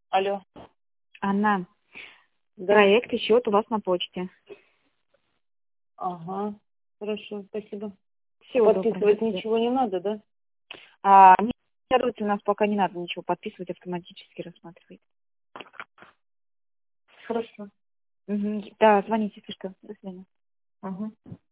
Алло. Анна, Да. проект и счет у вас на почте. Ага. Хорошо, спасибо. Всего Подписывать доброго. ничего не надо, да? Не у нас пока не надо ничего подписывать, автоматически рассматривает. Хорошо. Да, звоните, если что. До свидания. Ага.